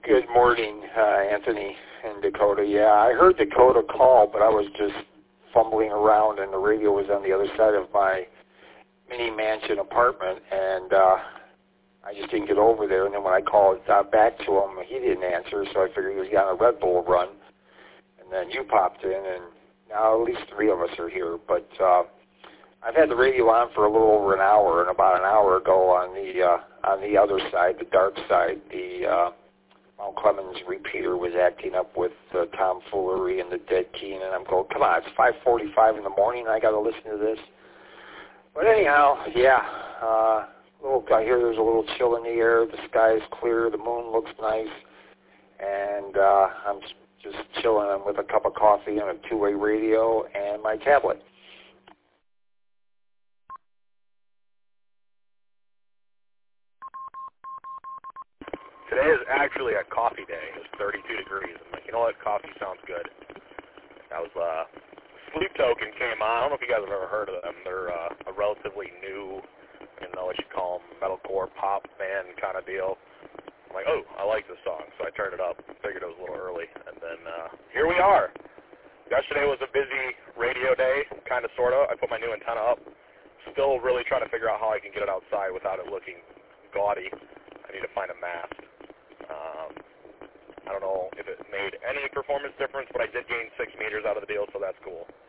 Good morning, Anthony and Dakota. Yeah, I heard Dakota call, but I was just fumbling around, and the radio was on the other side of my mini mansion apartment, and I just didn't get over there. And then when I called back to him, he didn't answer, so I figured he was on a Red Bull run. And then you popped in, and now at least three of us are here. But I've had the radio on for a little over an hour, and about an hour ago on the other side, the dark side, the Mount Clemens repeater was acting up with tomfoolery and the dead keen, and I'm going, come on, it's 5:45 in the morning, I got to listen to this. But anyhow, yeah, I hear there's a little chill in the air, the sky is clear, the moon looks nice, and I'm just chilling with a cup of coffee and a two-way radio and my tablet. Today is actually a coffee day. It's 32 degrees. I'm like, you know what? Coffee sounds good. That was Sleep Token came on. I don't know if you guys have ever heard of them. They're a relatively new, I don't know what you call them, metalcore pop band kind of deal. I'm like, oh, I like this song. So I turned it up. Figured it was a little early. And then here we are. Yesterday was a busy radio day, kind of, sort of. I put my new antenna up. Still really trying to figure out how I can get it outside without it looking gaudy. I need to find a mast. I don't know if it made any performance difference, but I did gain 6 meters out of the deal, so that's cool.